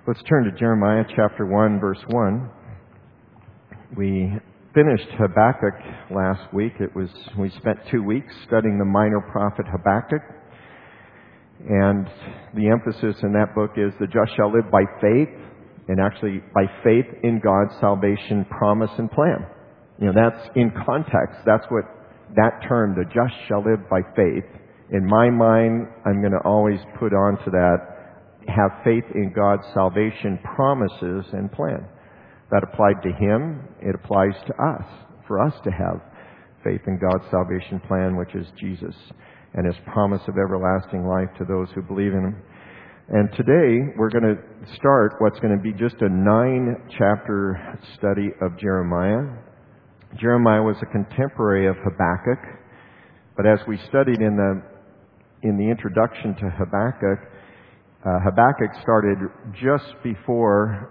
Let's turn to Jeremiah chapter 1, verse 1. We finished Habakkuk last week. We spent 2 weeks studying the minor prophet Habakkuk. And the emphasis in that book is the just shall live by faith, and actually by faith in God's salvation promise and plan. You know, that's in context. That's what that term, the just shall live by faith. In my mind, I'm going to always put onto that, have faith in God's salvation promises and plan. That applied to him. It applies to us, for us to have faith in God's salvation plan, which is Jesus, and his promise of everlasting life to those who believe in him. And today, we're going to start what's going to be just a 9-chapter study of Jeremiah. Jeremiah was a contemporary of Habakkuk, but as we studied in the introduction to Habakkuk, Habakkuk started just before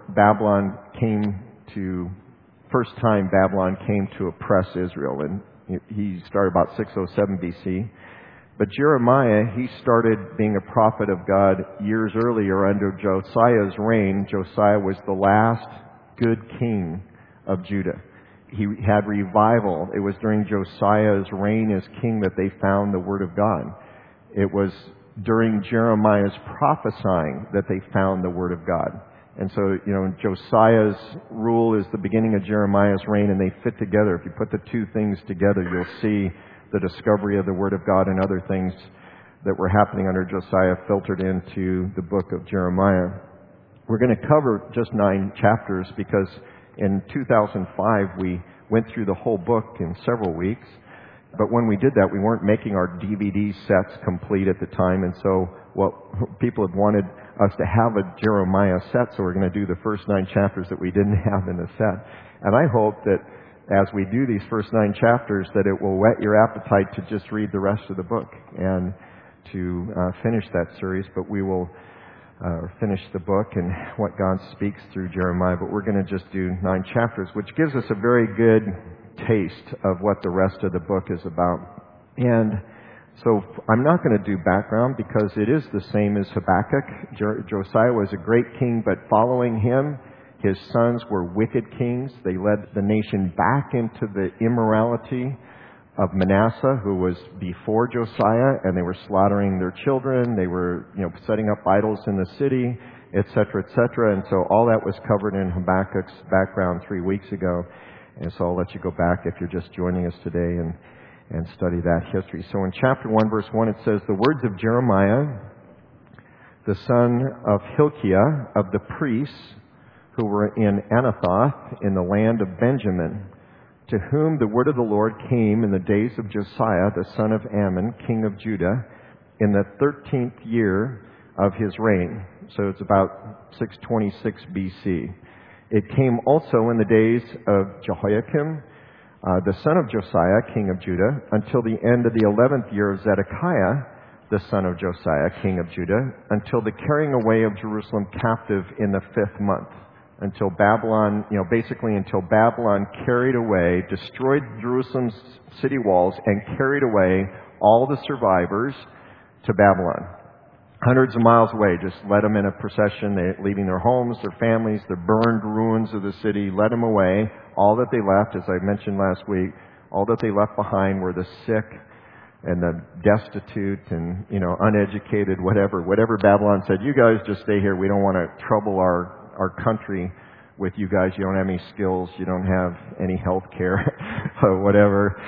first time Babylon came to oppress Israel, and he started about 607 BC. But Jeremiah, he started being a prophet of God years earlier under Josiah's reign. Josiah was the last good king of Judah. He had revival. It was during Josiah's reign as king that they found the Word of God. It was during Jeremiah's prophesying that they found the Word of God. And so, Josiah's rule is the beginning of Jeremiah's reign, and they fit together. If you put the two things together, you'll see the discovery of the Word of God and other things that were happening under Josiah filtered into the book of Jeremiah. We're going to cover just 9 chapters because in 2005 we went through the whole book in several weeks. But when we did that, we weren't making our DVD sets complete at the time. And so people had wanted us to have a Jeremiah set, so we're going to do the first 9 chapters that we didn't have in the set. And I hope that as we do these first 9 chapters, that it will whet your appetite to just read the rest of the book and to finish that series. But we will finish the book and what God speaks through Jeremiah. But we're going to just do 9 chapters, which gives us a very good taste of what the rest of the book is about. And so I'm not going to do background because it is the same as Habakkuk. Josiah was a great king, but following him, his sons were wicked kings. They led the nation back into the immorality of Manasseh, who was before Josiah, and they were slaughtering their children. They were, setting up idols in the city, etc., etc. And so all that was covered in Habakkuk's background 3 weeks ago. And so I'll let you go back if you're just joining us today and study that history. So in chapter 1, verse 1, it says, "The words of Jeremiah, the son of Hilkiah, of the priests who were in Anathoth in the land of Benjamin, to whom the word of the Lord came in the days of Josiah, the son of Ammon, king of Judah, in the 13th year of his reign." So it's about 626 BC. "It came also in the days of Jehoiakim, the son of Josiah, king of Judah, until the end of the 11th year of Zedekiah, the son of Josiah, king of Judah, until the carrying away of Jerusalem captive in the 5th month." Until Babylon, until Babylon carried away, destroyed Jerusalem's city walls, and carried away all the survivors to Babylon. Hundreds of miles away, just led them in a procession, leaving their homes, their families, the burned ruins of the city, led them away. All that they left, as I mentioned last week, all that they left behind were the sick and the destitute and, uneducated, whatever. Whatever Babylon said, you guys just stay here. We don't want to trouble our country with you guys. You don't have any skills. You don't have any health care or whatever.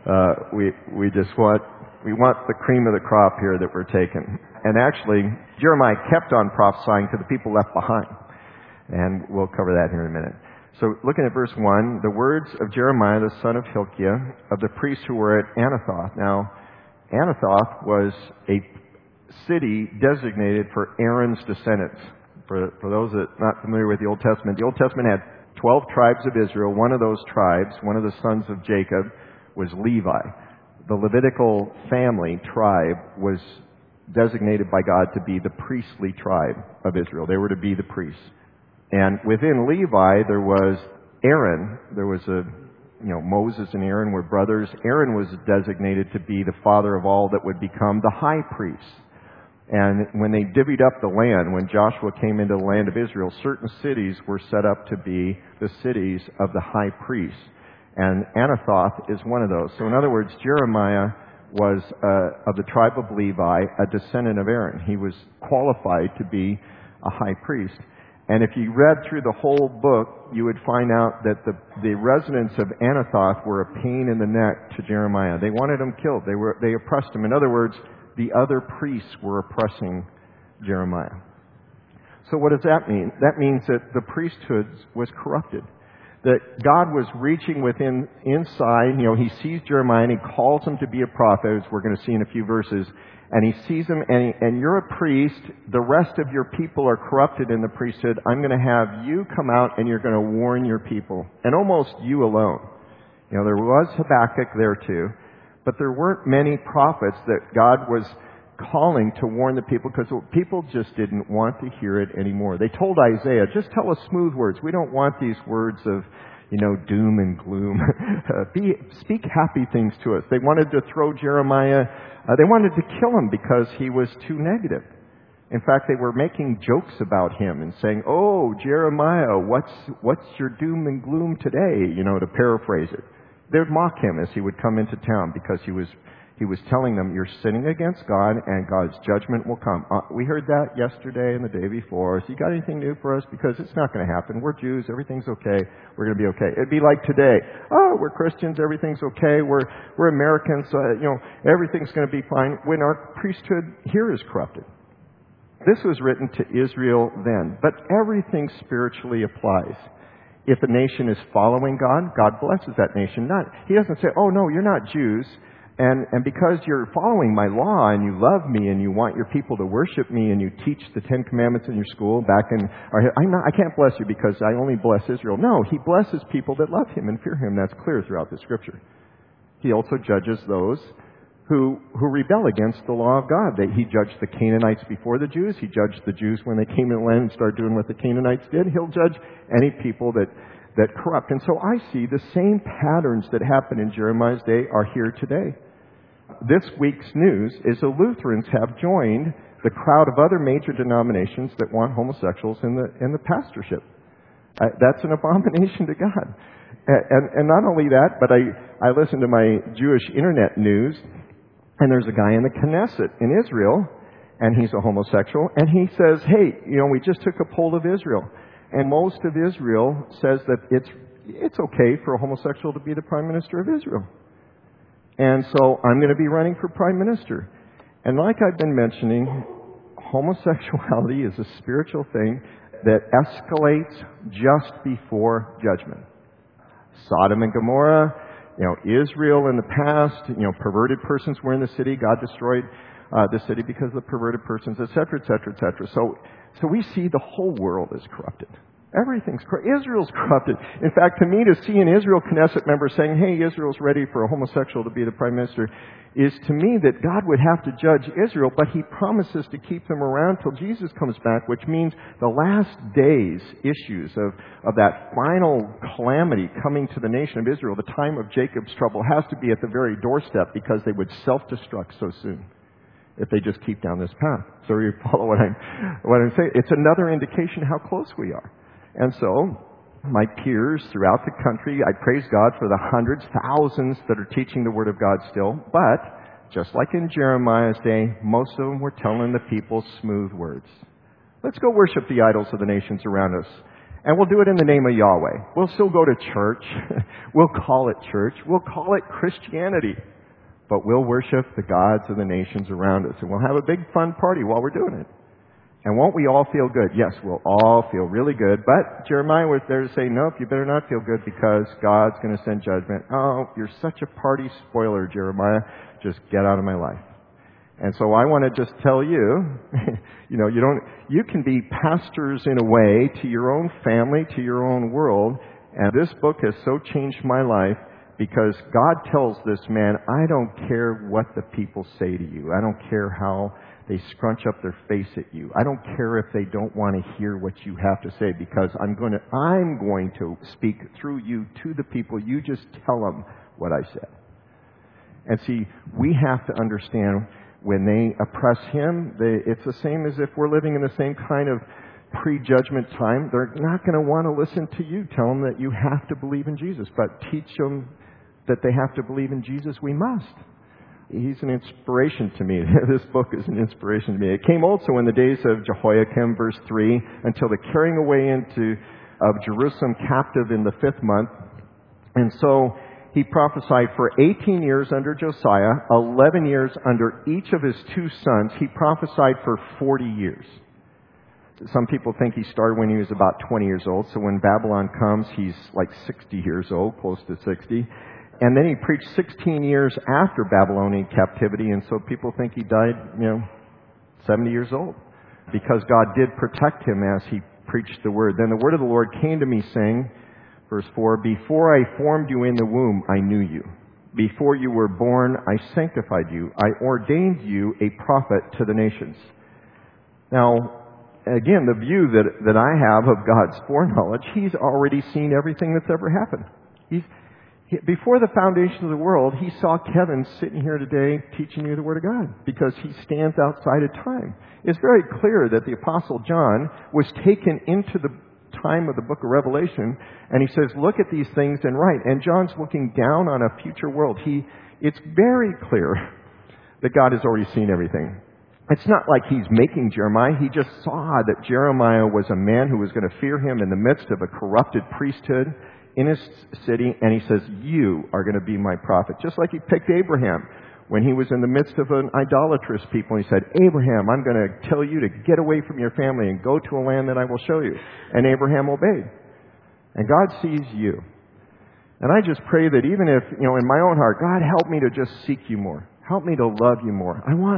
We want the cream of the crop here that we're taking. And actually, Jeremiah kept on prophesying to the people left behind. And we'll cover that here in a minute. So looking at verse 1, "The words of Jeremiah, the son of Hilkiah, of the priests who were at Anathoth." Now, Anathoth was a city designated for Aaron's descendants. For those that are not familiar with the Old Testament had 12 tribes of Israel. One of those tribes, one of the sons of Jacob, was Levi. The Levitical family tribe was designated by God to be the priestly tribe of Israel. They were to be the priests. And within Levi, there was Aaron. There was Moses and Aaron were brothers. Aaron was designated to be the father of all that would become the high priest. And when they divvied up the land, when Joshua came into the land of Israel, certain cities were set up to be the cities of the high priest. And Anathoth is one of those. So in other words, Jeremiah was of the tribe of Levi, a descendant of Aaron. He was qualified to be a high priest. And if you read through the whole book, you would find out that the residents of Anathoth were a pain in the neck to Jeremiah. They wanted him killed. They oppressed him. In other words, the other priests were oppressing Jeremiah. So what does that mean? That means that the priesthood was corrupted. That God was reaching inside. He sees Jeremiah and he calls him to be a prophet, as we're going to see in a few verses. And he sees him and you're a priest. The rest of your people are corrupted in the priesthood. I'm going to have you come out and you're going to warn your people. And almost you alone. There was Habakkuk there too. But there weren't many prophets that God was calling to warn the people, because people just didn't want to hear it anymore. They told Isaiah, just tell us smooth words. We don't want these words of, doom and gloom. Speak happy things to us. They wanted to throw Jeremiah, they wanted to kill him because he was too negative. In fact, they were making jokes about him and saying, oh, Jeremiah, what's your doom and gloom today? To paraphrase it. They would mock him as he would come into town because he was telling them, you're sinning against God and God's judgment will come. We heard that yesterday and the day before. So you got anything new for us? Because it's not going to happen. We're Jews. Everything's okay. We're going to be okay. It'd be like today. Oh, we're Christians. Everything's okay. We're Americans. Everything's going to be fine. When our priesthood here is corrupted. This was written to Israel then. But everything spiritually applies. If a nation is following God, God blesses that nation. He doesn't say, oh no, you're not Jews. And because you're following my law and you love me and you want your people to worship me and you teach the Ten Commandments in your school I can't bless you because I only bless Israel. No, he blesses people that love him and fear him. That's clear throughout the scripture. He also judges those who rebel against the law of God. He judged the Canaanites before the Jews. He judged the Jews when they came in the land and started doing what the Canaanites did. He'll judge any people that corrupt. And so I see the same patterns that happened in Jeremiah's day are here today. This week's news is the Lutherans have joined the crowd of other major denominations that want homosexuals in the pastorship. That's an abomination to God. And not only that, but I listen to my Jewish internet news, and there's a guy in the Knesset in Israel, and he's a homosexual, and he says, hey, we just took a poll of Israel, and most of Israel says that it's okay for a homosexual to be the prime minister of Israel. And so I'm going to be running for prime minister. And like I've been mentioning, homosexuality is a spiritual thing that escalates just before judgment. Sodom and Gomorrah, Israel in the past, perverted persons were in the city. God destroyed the city because of the perverted persons, etc., etc., etc. So we see the whole world is corrupted. Everything's corrupt. Israel's corrupted. In fact, to me, to see an Israel Knesset member saying, hey, Israel's ready for a homosexual to be the prime minister, is to me that God would have to judge Israel, but he promises to keep them around till Jesus comes back, which means the last days issues of that final calamity coming to the nation of Israel, the time of Jacob's trouble, has to be at the very doorstep because they would self-destruct so soon if they just keep down this path. So you follow what I'm saying? It's another indication how close we are. And so, my peers throughout the country, I praise God for the hundreds, thousands that are teaching the Word of God still. But, just like in Jeremiah's day, most of them were telling the people smooth words. Let's go worship the idols of the nations around us. And we'll do it in the name of Yahweh. We'll still go to church. We'll call it church. We'll call it Christianity. But we'll worship the gods of the nations around us. And we'll have a big fun party while we're doing it. And won't we all feel good? Yes, we'll all feel really good. But Jeremiah was there to say, nope, you better not feel good because God's going to send judgment. Oh, you're such a party spoiler, Jeremiah. Just get out of my life. And so I want to just tell you, you can be pastors in a way to your own family, to your own world. And this book has so changed my life because God tells this man, I don't care what the people say to you. I don't care how they scrunch up their face at you. I don't care if they don't want to hear what you have to say because I'm going to speak through you to the people. You just tell them what I said. And see, we have to understand when they oppress him, it's the same as if we're living in the same kind of pre-judgment time. They're not going to want to listen to you. Tell them that you have to believe in Jesus, but teach them that they have to believe in Jesus. We must. He's an inspiration to me. This book is an inspiration to me. It came also in the days of Jehoiakim, verse 3, until the carrying away of Jerusalem captive in the 5th month. And so he prophesied for 18 years under Josiah, 11 years under each of his 2 sons. He prophesied for 40 years. Some people think he started when he was about 20 years old. So when Babylon comes, he's like 60 years old, close to 60. And then he preached 16 years after Babylonian captivity. And so people think he died, 70 years old. Because God did protect him as he preached the word. Then the word of the Lord came to me saying, verse 4, before I formed you in the womb, I knew you. Before you were born, I sanctified you. I ordained you a prophet to the nations. Now, again, the view that I have of God's foreknowledge, he's already seen everything that's ever happened. Before the foundation of the world, he saw Kevin sitting here today teaching you the Word of God because he stands outside of time. It's very clear that the Apostle John was taken into the time of the book of Revelation, and he says, look at these things and write. And John's looking down on a future world. It's very clear that God has already seen everything. It's not like he's making Jeremiah. He just saw that Jeremiah was a man who was going to fear him in the midst of a corrupted priesthood in his city, and he says, you are going to be my prophet. Just like he picked Abraham when he was in the midst of an idolatrous people. He said, Abraham, I'm going to tell you to get away from your family and go to a land that I will show you. And Abraham obeyed. And God sees you. And I just pray that even if, in my own heart, God, help me to just seek you more. Help me to love you more. I want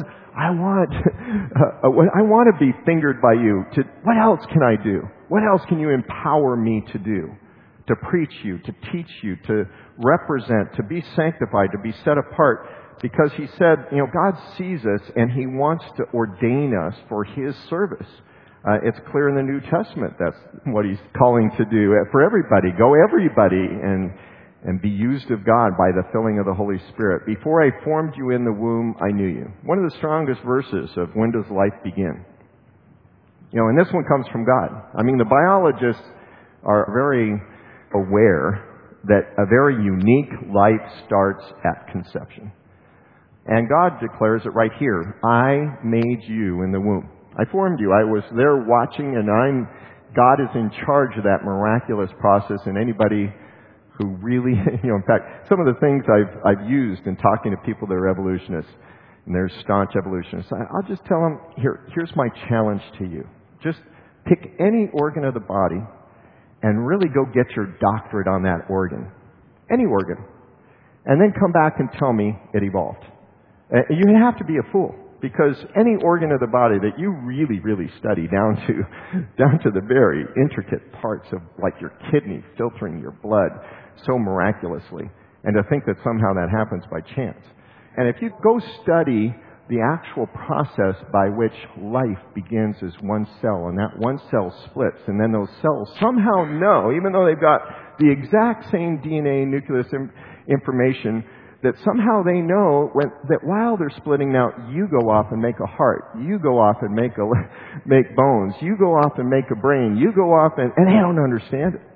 to be fingered by you. What else can I do? What else can you empower me to do? To preach you, to teach you, to represent, to be sanctified, to be set apart. Because he said, God sees us and he wants to ordain us for his service. It's clear in the New Testament that's what he's calling to do for everybody. Go everybody and be used of God by the filling of the Holy Spirit. Before I formed you in the womb, I knew you. One of the strongest verses of when does life begin? And this one comes from God. I mean, the biologists are very aware that a very unique life starts at conception. And God declares it right here. I made you in the womb. I formed you. I was there watching, and God is in charge of that miraculous process. And anybody who really, in fact, some of the things I've used in talking to people that are evolutionists, and they're staunch evolutionists, I'll just tell them, here's my challenge to you. Just pick any organ of the body and really go get your doctorate on that organ. Any organ. And then come back and tell me it evolved. You have to be a fool. Because any organ of the body that you really, really study down to the very intricate parts of like your kidney filtering your blood so miraculously. And to think that somehow that happens by chance. And if you go study the actual process by which life begins as one cell, and that one cell splits, and then those cells somehow know, even though they've got the exact same DNA nucleus information, that somehow they know that while they're splitting now, you go off and make a heart, you go off and make bones, you go off and make a brain, you go off and they don't understand it.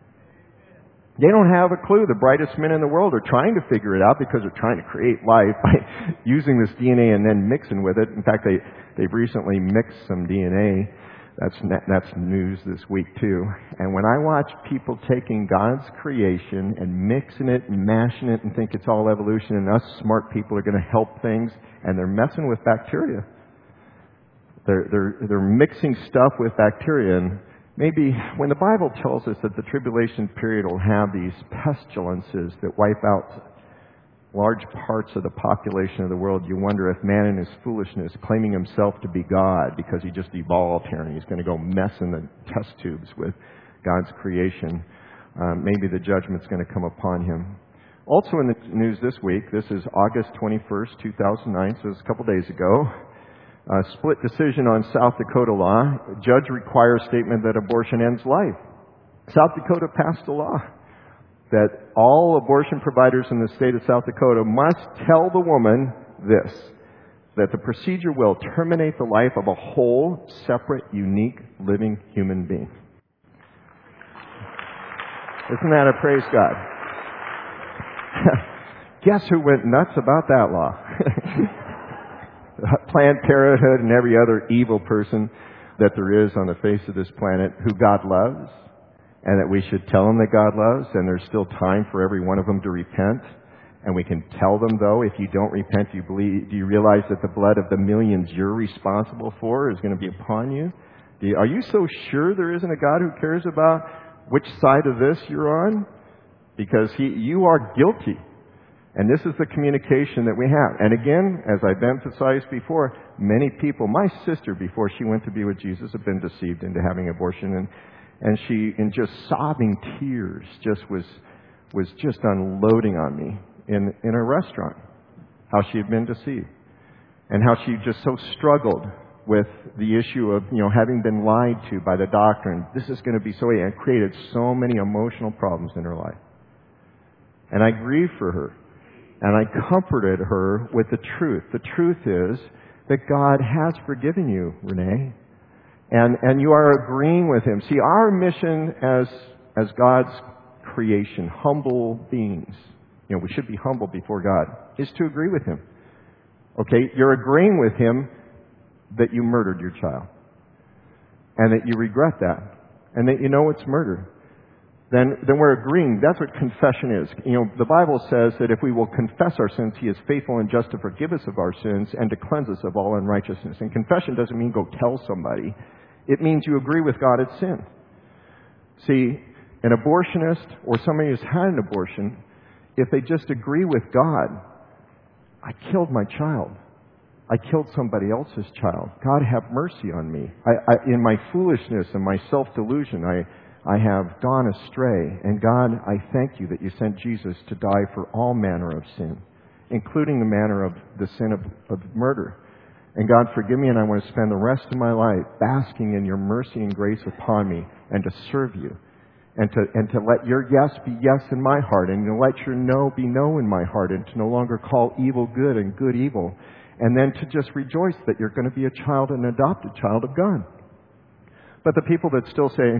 They don't have a clue. The brightest men in the world are trying to figure it out because they're trying to create life by using this DNA and then mixing with it. In fact, they've recently mixed some DNA. That's news this week too. And when I watch people taking God's creation and mixing it and mashing it and think it's all evolution and us smart people are going to help things, and they're messing with bacteria. They're mixing stuff with bacteria. And maybe when the Bible tells us that the tribulation period will have these pestilences that wipe out large parts of the population of the world, you wonder if man in his foolishness, claiming himself to be God because he just evolved here and he's going to go mess in the test tubes with God's creation, maybe the judgment's going to come upon him. Also in the news this week, this is August 21st, 2009, so it's a couple days ago. Split decision on South Dakota law. Judge requires statement that abortion ends life. South Dakota passed a law that all abortion providers in the state of South Dakota must tell the woman this: that the procedure will terminate the life of a whole, separate, unique, living human being. Isn't that a praise God? Guess who went nuts about that law? Planned Parenthood and every other evil person that there is on the face of this planet who God loves, and that we should tell them that God loves, and there's still time for every one of them to repent. And we can tell them, though, if you don't repent, do you realize that the blood of the millions you're responsible for is going to be upon you? Are you so sure there isn't a God who cares about which side of this you're on? Because you are guilty. And this is the communication that we have. And again, as I've emphasized before, many people, my sister, before she went to be with Jesus, have been deceived into having abortion. And she, in just sobbing tears, was just unloading on me in a restaurant, how she had been deceived. And how she just so struggled with the issue of, having been lied to by the doctor. And this is going to be so, and it created so many emotional problems in her life. And I grieved for her. And I comforted her with the truth. The truth is that God has forgiven you, Renee. And you are agreeing with Him. See, our mission as God's creation, humble beings, we should be humble before God, is to agree with Him. Okay? You're agreeing with Him that you murdered your child. And that you regret that. And that you know it's murder. Then we're agreeing. That's what confession is. The Bible says that if we will confess our sins, He is faithful and just to forgive us of our sins and to cleanse us of all unrighteousness. And confession doesn't mean go tell somebody. It means you agree with God it's sin. See, an abortionist or somebody who's had an abortion, if they just agree with God, I killed my child. I killed somebody else's child. God, have mercy on me. In my foolishness and my self-delusion, I have gone astray. And God, I thank you that you sent Jesus to die for all manner of sin, including the manner of the sin of murder. And God, forgive me, and I want to spend the rest of my life basking in your mercy and grace upon me and to serve you. And to let your yes be yes in my heart, and to let your no be no in my heart, and to no longer call evil good and good evil. And then to just rejoice that you're going to be a child, an adopted child of God. But the people that still say,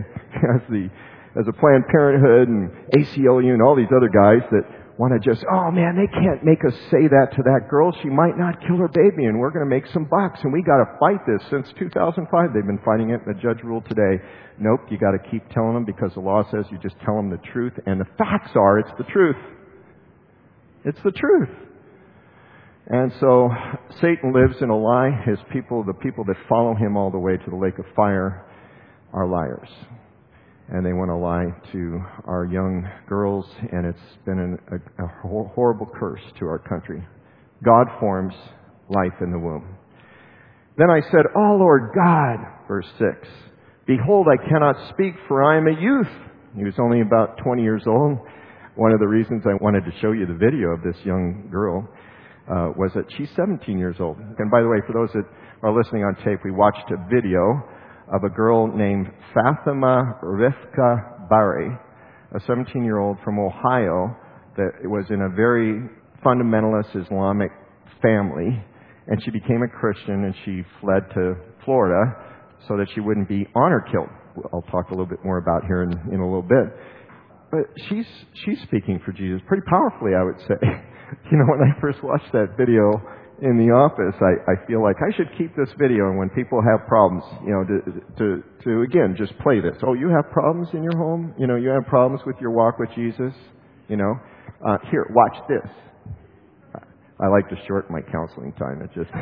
as a Planned Parenthood and ACLU and all these other guys that want to just, oh man, they can't make us say that to that girl. She might not kill her baby, and we're going to make some bucks, and we got to fight this. Since 2005, they've been fighting it, and the judge ruled today, nope, you got to keep telling them because the law says you just tell them the truth, and the facts are it's the truth. It's the truth. And so Satan lives in a lie. His people, the people that follow him all the way to the lake of fire, are liars. And they want to lie to our young girls, and it's been a horrible curse to our country. God forms life in the womb. Then I said, oh Lord God, verse 6, behold, I cannot speak, for I am a youth. He was only about 20 years old. One of the reasons I wanted to show you the video of this young girl was that she's 17 years old. And by the way, for those that are listening on tape, we watched a video of a girl named Fatima Rifka Bari, a 17-year-old from Ohio that was in a very fundamentalist Islamic family. And she became a Christian, and she fled to Florida so that she wouldn't be honor killed. I'll talk a little bit more about here in a little bit. But she's speaking for Jesus pretty powerfully, I would say. When I first watched that video in the office, I feel like I should keep this video, and when people have problems, to again, just play this. Oh, you have problems in your home? You have problems with your walk with Jesus? Here, watch this. I like to shorten my counseling time. It just...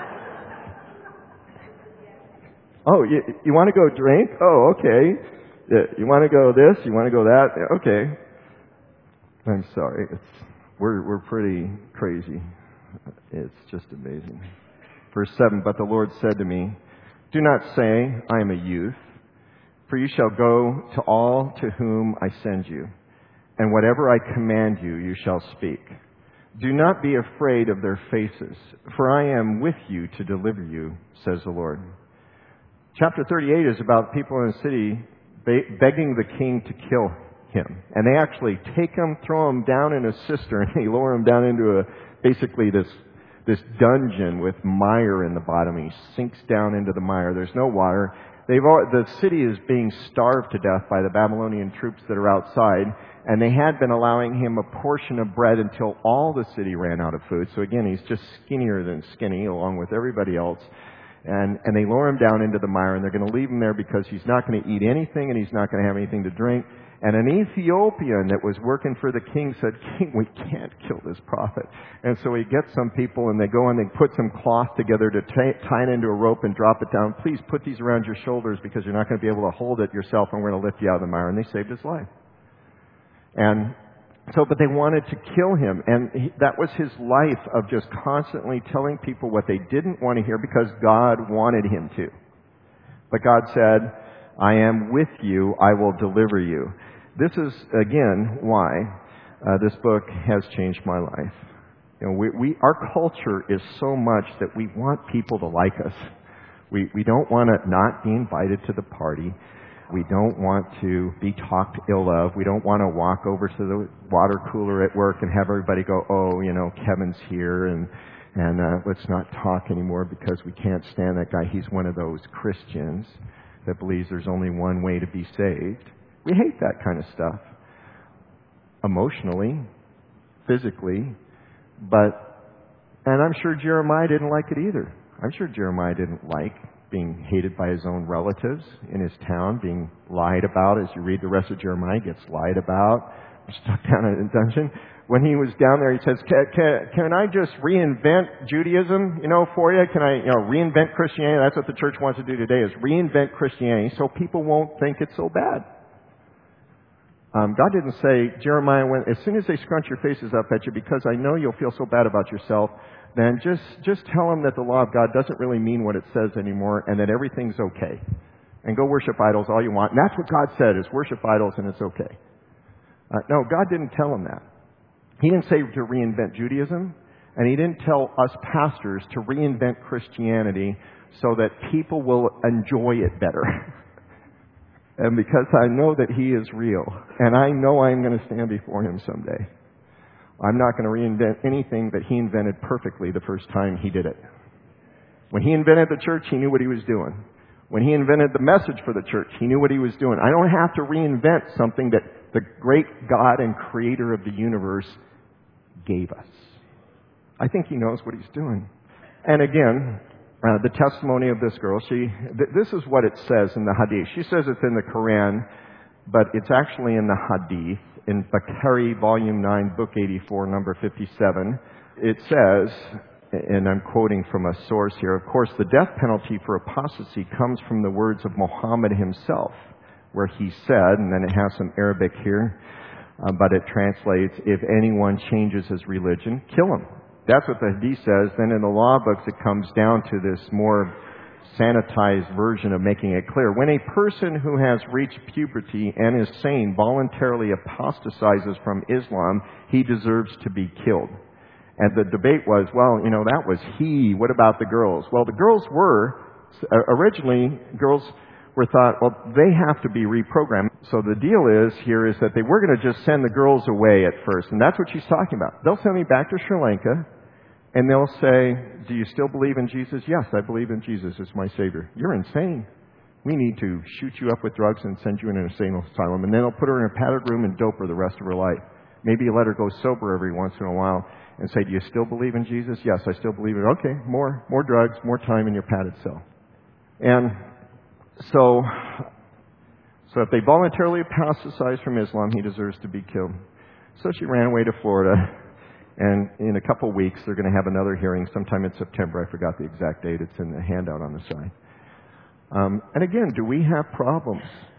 Oh, you want to go drink? Oh, okay. You want to go this? You want to go that? Okay. I'm sorry. We're pretty crazy. It's just amazing. Verse 7, but the Lord said to me, do not say, I am a youth, for you shall go to all to whom I send you, and whatever I command you, you shall speak. Do not be afraid of their faces, for I am with you to deliver you, says the Lord. Chapter 38 is about people in the city begging the king to kill him. And they actually take him, throw him down in a cistern, they lower him down into basically this this dungeon with mire in the bottom. He sinks down into the mire. There's no water. The city is being starved to death by the Babylonian troops that are outside, and they had been allowing him a portion of bread until all the city ran out of food. So again, he's just skinnier than skinny, along with everybody else. And they lower him down into the mire, and they're going to leave him there because he's not going to eat anything and he's not going to have anything to drink. And an Ethiopian that was working for the king said, "King, we can't kill this prophet." And so he gets some people, and they go and they put some cloth together to tie it into a rope and drop it down. "Please put these around your shoulders because you're not going to be able to hold it yourself, and we're going to lift you out of the mire." And they saved his life. And so, but they wanted to kill him. And that was his life of just constantly telling people what they didn't want to hear because God wanted him to. But God said, "I am with you. I will deliver you." This is, again, why this book has changed my life. You know, our culture is so much that we want people to like us. We don't want to not be invited to the party. We don't want to be talked ill of. We don't want to walk over to the water cooler at work and have everybody go, "Oh, you know, Kevin's here and let's not talk anymore because we can't stand that guy. He's one of those Christians that believes there's only one way to be saved." We hate that kind of stuff. Emotionally, physically, and I'm sure Jeremiah didn't like it either. I'm sure Jeremiah didn't like being hated by his own relatives in his town, being lied about. As you read the rest of Jeremiah, he gets lied about, stuck down in a dungeon. When he was down there, he says, can I just reinvent Judaism, for you? Can I, reinvent Christianity? That's what the church wants to do today, is reinvent Christianity so people won't think it's so bad. God didn't say, Jeremiah, as soon as they scrunch your faces up at you, because I know you'll feel so bad about yourself, then just tell them that the law of God doesn't really mean what it says anymore and that everything's okay. And go worship idols all you want. And that's what God said, is worship idols and it's okay. No, God didn't tell him that. He didn't say to reinvent Judaism, and he didn't tell us pastors to reinvent Christianity so that people will enjoy it better. And because I know that he is real, and I know I'm going to stand before him someday, I'm not going to reinvent anything that he invented perfectly the first time he did it. When he invented the church, he knew what he was doing. When he invented the message for the church, he knew what he was doing. I don't have to reinvent something that the great God and creator of the universe gave us. I think he knows what he's doing. And again, the testimony of this girl, this is what it says in the Hadith. She says it's in the Quran, but it's actually in the Hadith, in Bukhari, Volume 9, Book 84, number 57. It says, and I'm quoting from a source here, of course, the death penalty for apostasy comes from the words of Muhammad himself, where he said, and then it has some Arabic here, but it translates, if anyone changes his religion, kill him. That's what the Hadith says. Then in the law books, it comes down to this more sanitized version of making it clear. When a person who has reached puberty and is sane voluntarily apostatizes from Islam, he deserves to be killed. And the debate was, well, that was he. What about the girls? Well, the girls originally were thought, well, they have to be reprogrammed. So the deal is that they were going to just send the girls away at first. And that's what she's talking about. They'll send me back to Sri Lanka, and they'll say, do you still believe in Jesus? Yes, I believe in Jesus as my Savior. You're insane. We need to shoot you up with drugs and send you in an insane asylum. And then they'll put her in a padded room and dope her the rest of her life. Maybe let her go sober every once in a while and say, do you still believe in Jesus? Yes, I still believe it. Okay, more drugs, more time in your padded cell. And so if they voluntarily apostatize from Islam, he deserves to be killed. So she ran away to Florida, and in a couple of weeks, they're going to have another hearing sometime in September. I forgot the exact date. It's in the handout on the side. And again, do we have problems?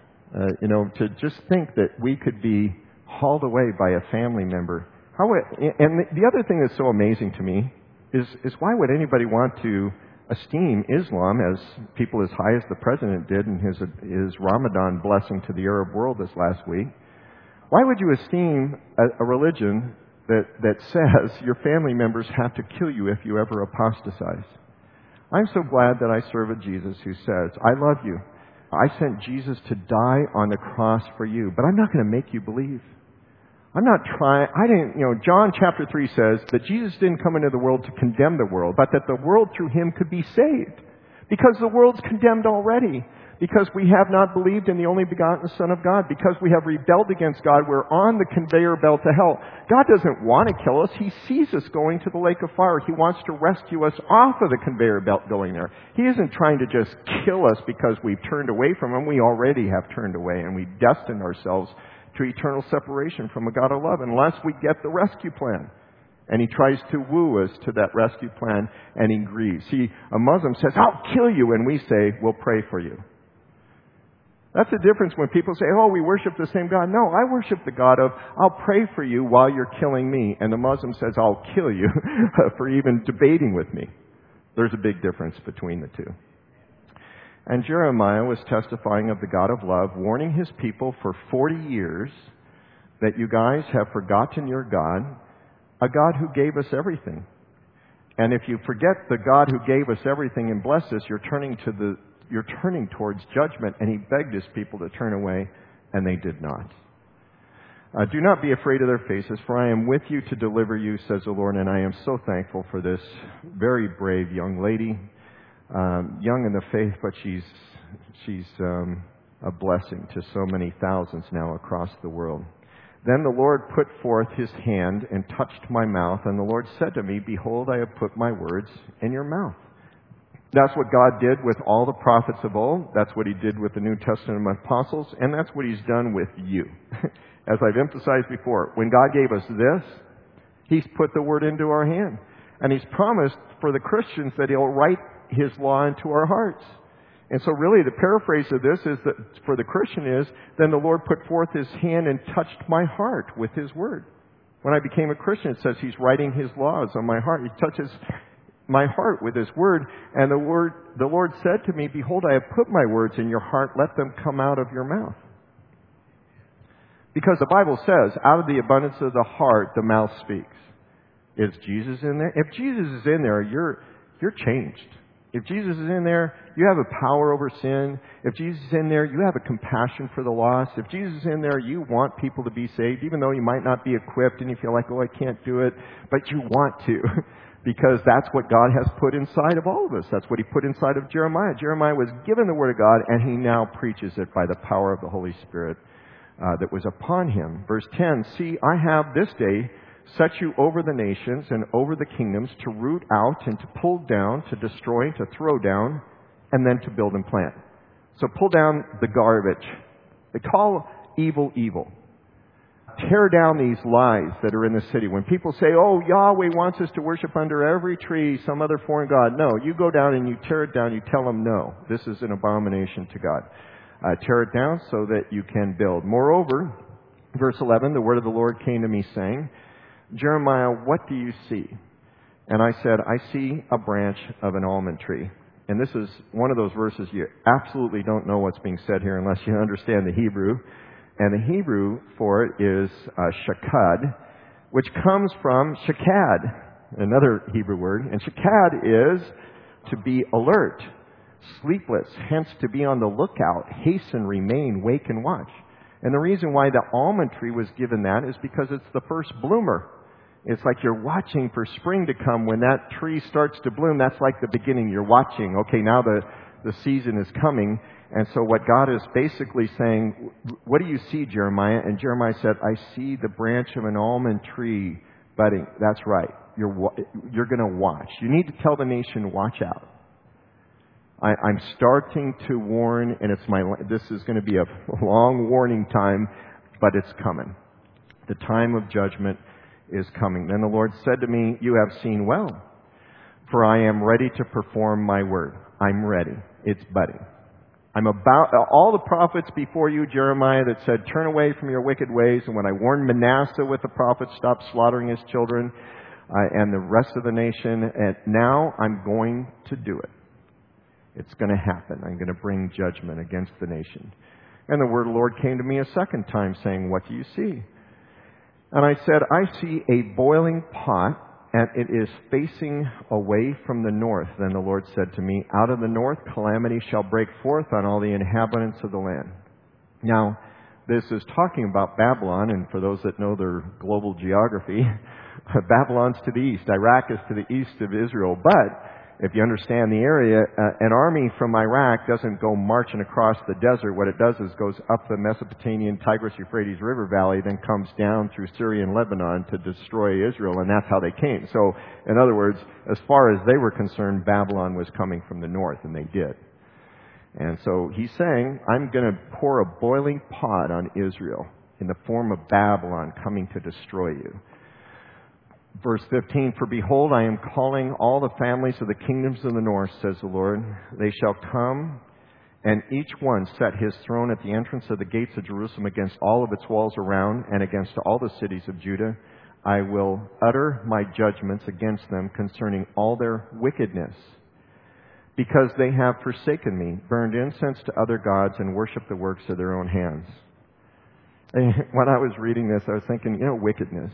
To just think that we could be hauled away by a family member. And the other thing that's so amazing to me is why would anybody want to esteem Islam as people as high as the president did in his Ramadan blessing to the Arab world this last week? Why would you esteem a religion that says your family members have to kill you if you ever apostatize? I'm so glad that I serve a Jesus who says, I love you. I sent Jesus to die on the cross for you, but I'm not going to make you believe. John chapter 3 says that Jesus didn't come into the world to condemn the world, but that the world through him could be saved. Because the world's condemned already. Because we have not believed in the only begotten Son of God. Because we have rebelled against God, we're on the conveyor belt to hell. God doesn't want to kill us. He sees us going to the lake of fire. He wants to rescue us off of the conveyor belt going there. He isn't trying to just kill us because we've turned away from him. We already have turned away, and we've destined ourselves to eternal separation from a God of love unless we get the rescue plan. And he tries to woo us to that rescue plan, and he grieves. See, a Muslim says, I'll kill you, and we say, we'll pray for you. That's the difference when people say, oh, we worship the same God. No, I worship the God of, I'll pray for you while you're killing me. And the Muslim says, I'll kill you for even debating with me. There's a big difference between the two. And Jeremiah was testifying of the God of love, warning his people for 40 years that you guys have forgotten your God, a God who gave us everything. And if you forget the God who gave us everything and blessed us, you're turning towards judgment. And he begged his people to turn away, and they did not. Do not be afraid of their faces, for I am with you to deliver you, says the Lord. And I am so thankful for this very brave young lady. Young in the faith, but she's a blessing to so many thousands now across the world. Then the Lord put forth his hand and touched my mouth, and the Lord said to me, behold, I have put my words in your mouth. That's what God did with all the prophets of old. That's what he did with the New Testament apostles, and that's what he's done with you. As I've emphasized before, when God gave us this, he's put the word into our hand. And he's promised for the Christians that he'll write his law into our hearts. And so really the paraphrase of this is that for the Christian is, then the Lord put forth his hand and touched my heart with his word. When I became a Christian, it says he's writing his laws on my heart. He touches my heart with his word. And the Lord said to me, behold, I have put my words in your heart. Let them come out of your mouth. Because the Bible says, out of the abundance of the heart, the mouth speaks. Is Jesus in there? If Jesus is in there, you're changed. If Jesus is in there, you have a power over sin. If Jesus is in there, you have a compassion for the lost. If Jesus is in there, you want people to be saved, even though you might not be equipped and you feel like, oh, I can't do it, but you want to. Because that's what God has put inside of all of us. That's what he put inside of Jeremiah. Jeremiah was given the word of God, and he now preaches it by the power of the Holy Spirit that was upon him. Verse 10, see, I have this day set you over the nations and over the kingdoms to root out and to pull down, to destroy, to throw down, and then to build and plant. So pull down the garbage. They call evil evil. Tear down these lies that are in the city. When people say, oh, Yahweh wants us to worship under every tree some other foreign god. No, you go down and you tear it down. You tell them, no, this is an abomination to God. Tear it down so that you can build. Moreover, verse 11, the word of the Lord came to me saying, Jeremiah, what do you see? And I said, I see a branch of an almond tree. And this is one of those verses you absolutely don't know what's being said here unless you understand the Hebrew. And the Hebrew for it is shakad, which comes from shakad, another Hebrew word. And shakad is to be alert, sleepless, hence to be on the lookout, hasten, remain, wake, and watch. And the reason why the almond tree was given that is because it's the first bloomer. It's like you're watching for spring to come. When that tree starts to bloom, that's like the beginning. You're watching. Okay, now the season is coming. And so what God is basically saying, what do you see, Jeremiah? And Jeremiah said, I see the branch of an almond tree budding. That's right. You're going to watch. You need to tell the nation, watch out. I'm starting to warn, and this is going to be a long warning time, but it's coming. The time of judgment is coming. Then the Lord said to me, you have seen well, for I am ready to perform my word. I'm ready. It's budding. I'm about all the prophets before you, Jeremiah, that said, turn away from your wicked ways. And when I warned Manasseh with the prophets, stop slaughtering his children, and the rest of the nation, and now I'm going to do it. It's going to happen. I'm going to bring judgment against the nation. And the word of the Lord came to me a second time, saying, what do you see? And I said, I see a boiling pot, and it is facing away from the north. Then the Lord said to me, out of the north calamity shall break forth on all the inhabitants of the land. Now, this is talking about Babylon, and for those that know their global geography, Babylon's to the east. Iraq is to the east of Israel. But if you understand the area, an army from Iraq doesn't go marching across the desert. What it does is goes up the Mesopotamian Tigris-Euphrates River Valley, then comes down through Syria and Lebanon to destroy Israel, and that's how they came. So, in other words, as far as they were concerned, Babylon was coming from the north, and they did. And so he's saying, I'm going to pour a boiling pot on Israel in the form of Babylon coming to destroy you. Verse 15, for behold, I am calling all the families of the kingdoms of the north, says the Lord. They shall come, and each one set his throne at the entrance of the gates of Jerusalem against all of its walls around and against all the cities of Judah. I will utter my judgments against them concerning all their wickedness, because they have forsaken me, burned incense to other gods, and worshipped the works of their own hands. And when I was reading this, I was thinking, wickedness.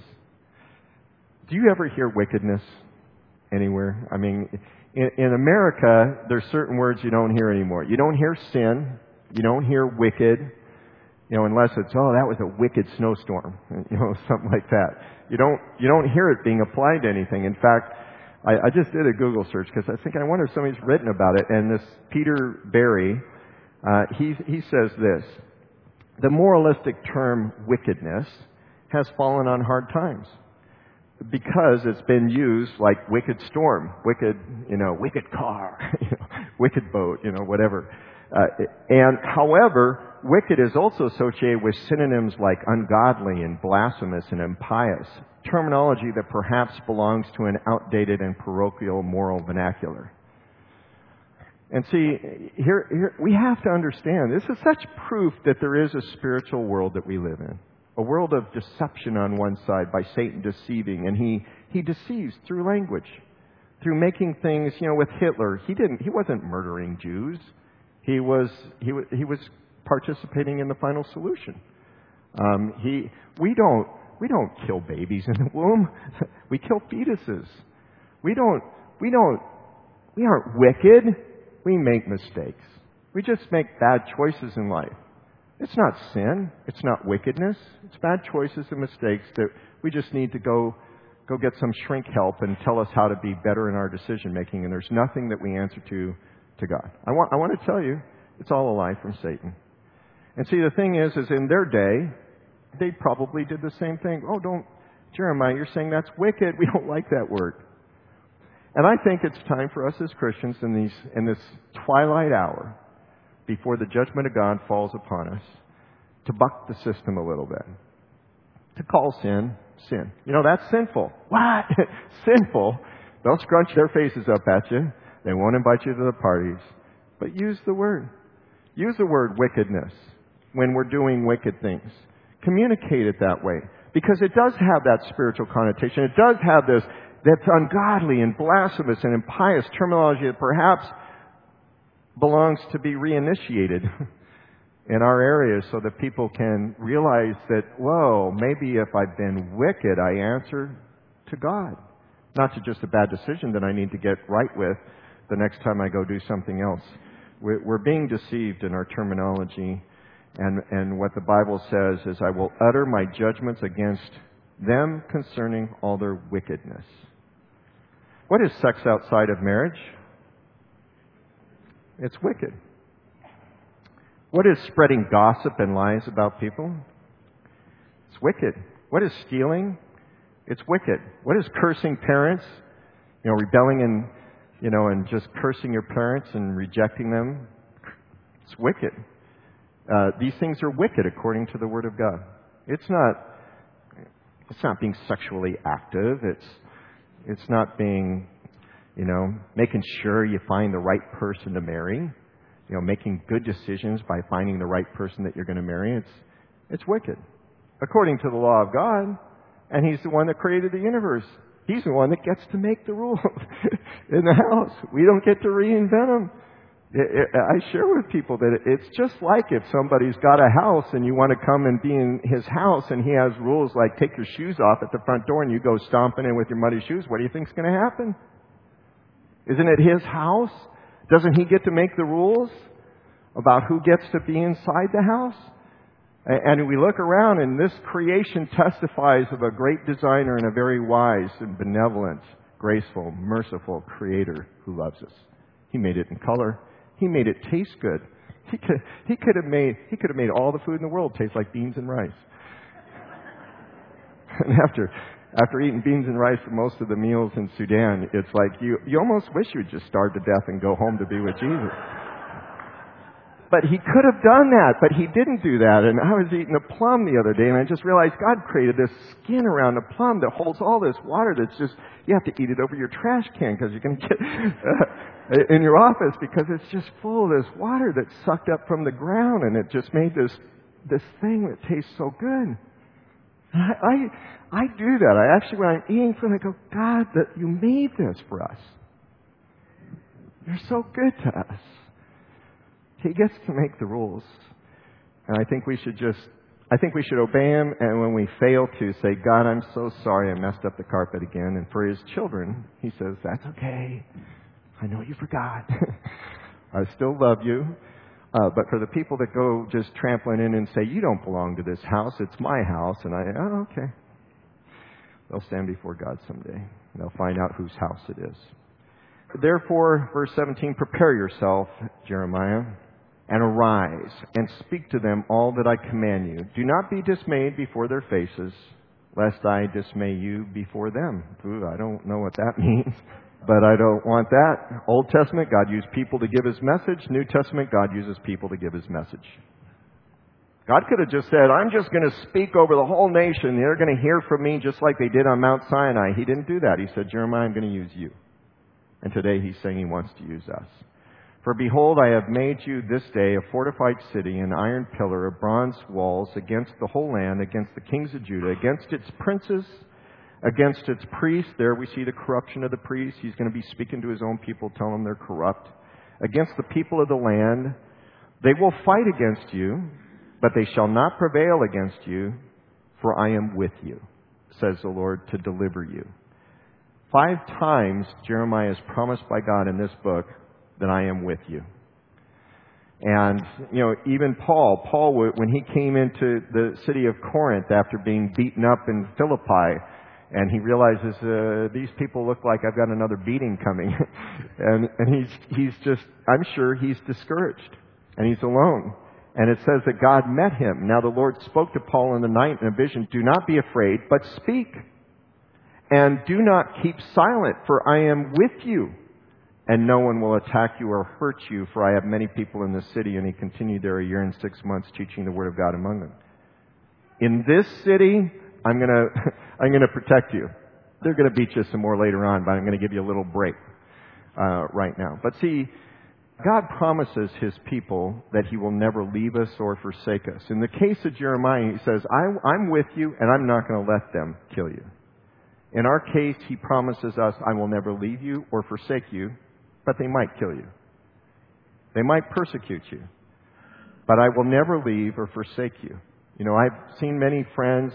Do you ever hear wickedness anywhere? I mean, in America, there's certain words you don't hear anymore. You don't hear sin. You don't hear wicked. Unless it's, that was a wicked snowstorm. Something like that. You don't hear it being applied to anything. In fact, I just did a Google search because I think I wonder if somebody's written about it. And this Peter Barry, he says this: the moralistic term wickedness has fallen on hard times, because it's been used like wicked storm, wicked car, wicked boat, whatever. And however, wicked is also associated with synonyms like ungodly and blasphemous and impious, terminology that perhaps belongs to an outdated and parochial moral vernacular. And see, here we have to understand, this is such proof that there is a spiritual world that we live in. A world of deception on one side by Satan deceiving, and he deceives through language, through making things. With Hitler, he wasn't murdering Jews. He was participating in the final solution. We don't kill babies in the womb. We kill fetuses. We aren't wicked. We make mistakes. We just make bad choices in life. It's not sin. It's not wickedness. It's bad choices and mistakes that we just need to go get some shrink help and tell us how to be better in our decision making. And there's nothing that we answer to God. I want to tell you, it's all a lie from Satan. And see, the thing is in their day, they probably did the same thing. Jeremiah, you're saying that's wicked. We don't like that word. And I think it's time for us as Christians in this twilight hour, before the judgment of God falls upon us, to buck the system a little bit. To call sin, sin. That's sinful. What? Sinful? They'll scrunch their faces up at you. They won't invite you to the parties. But use the word. Use the word wickedness when we're doing wicked things. Communicate it that way. Because it does have that spiritual connotation. It does have this that's ungodly and blasphemous and impious terminology that perhaps belongs to be reinitiated in our areas so that people can realize that, whoa, maybe if I've been wicked, I answer to God. Not to just a bad decision that I need to get right with the next time I go do something else. We're being deceived in our terminology. And what the Bible says is, I will utter my judgments against them concerning all their wickedness. What is sex outside of marriage? It's wicked. What is spreading gossip and lies about people? It's wicked. What is stealing? It's wicked. What is cursing parents? Rebelling and just cursing your parents and rejecting them? It's wicked. These things are wicked according to the Word of God. It's not being sexually active. It's not being, making sure you find the right person to marry. Making good decisions by finding the right person that you're going to marry. It's wicked. According to the law of God. And He's the one that created the universe. He's the one that gets to make the rules in the house. We don't get to reinvent them. I share with people that it's just like if somebody's got a house and you want to come and be in his house and he has rules like take your shoes off at the front door and you go stomping in with your muddy shoes. What do you think's going to happen? Isn't it his house? Doesn't he get to make the rules about who gets to be inside the house? And we look around, and this creation testifies of a great designer and a very wise and benevolent, graceful, merciful Creator who loves us. He made it in color. He made it taste good. He could have made all the food in the world taste like beans and rice. And after eating beans and rice for most of the meals in Sudan, it's like you almost wish you would just starve to death and go home to be with Jesus. But he could have done that, but he didn't do that. And I was eating a plum the other day, and I just realized God created this skin around a plum that holds all this water that's just, you have to eat it over your trash can because you're going to get in your office because it's just full of this water that's sucked up from the ground, and it just made this thing that tastes so good. I do that. I actually, when I'm eating food, I go, God, that you made this for us. You're so good to us. He gets to make the rules. And I think we should obey Him, and when we fail to, say, God, I'm so sorry I messed up the carpet again. And for His children, He says, that's okay. I know you forgot. I still love you. But for the people that go just trampling in and say, you don't belong to this house, it's my house, and okay. They'll stand before God someday, and they'll find out whose house it is. Therefore, verse 17, prepare yourself, Jeremiah, and arise, and speak to them all that I command you. Do not be dismayed before their faces, lest I dismay you before them. Ooh, I don't know what that means, but I don't want that. Old Testament, God used people to give His message. New Testament, God uses people to give His message. God could have just said, I'm just going to speak over the whole nation. They're going to hear from me just like they did on Mount Sinai. He didn't do that. He said, Jeremiah, I'm going to use you. And today He's saying He wants to use us. For behold, I have made you this day a fortified city, an iron pillar of bronze walls against the whole land, against the kings of Judah, against its princes, against its priests. There we see the corruption of the priests. He's going to be speaking to His own people, telling them they're corrupt. Against the people of the land. They will fight against you, but they shall not prevail against you, for I am with you, says the Lord, to deliver you. 5 times Jeremiah is promised by God in this book that I am with you. And, even Paul, when he came into the city of Corinth after being beaten up in Philippi, and he realizes, these people look like I've got another beating coming. and he's just, I'm sure he's discouraged. And he's alone. And it says that God met him. Now the Lord spoke to Paul in the night in a vision, do not be afraid, but speak. And do not keep silent, for I am with you. And no one will attack you or hurt you, for I have many people in the city. And he continued there 1 year and 6 months, teaching the word of God among them. In this city, I'm gonna protect you. They're gonna beat you some more later on, but I'm gonna give you a little break right now. But see, God promises His people that He will never leave us or forsake us. In the case of Jeremiah, He says, I'm with you, and I'm not going to let them kill you. In our case, He promises us, I will never leave you or forsake you, but they might kill you. They might persecute you, but I will never leave or forsake you. I've seen many friends,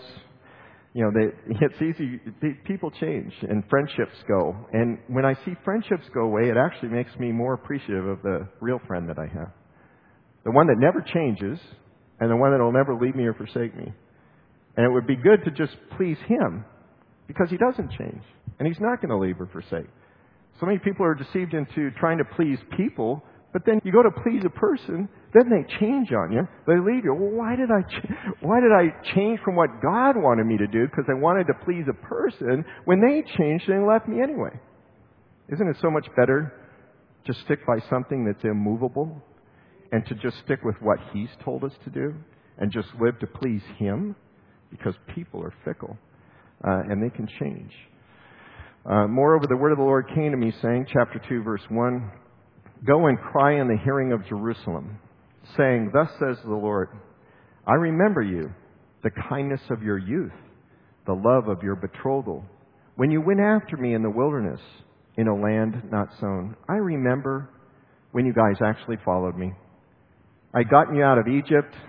it's easy, people change and friendships go. And when I see friendships go away, it actually makes me more appreciative of the real friend that I have. The one that never changes, and the one that will never leave me or forsake me. And it would be good to just please Him, because He doesn't change, and He's not going to leave or forsake. So many people are deceived into trying to please people, but then you go to please a person, then they change on you. They leave you. Well, why did I change from what God wanted me to do because I wanted to please a person? When they changed, they left me anyway. Isn't it so much better to stick by something that's immovable and to just stick with what He's told us to do and just live to please Him? Because people are fickle and they can change. Moreover, the word of the Lord came to me saying, chapter 2, verse 1, go and cry in the hearing of Jerusalem, saying, thus says the Lord, I remember you, the kindness of your youth, the love of your betrothal, when you went after me in the wilderness, in a land not sown. I remember when you guys actually followed me. I'd gotten you out of Egypt.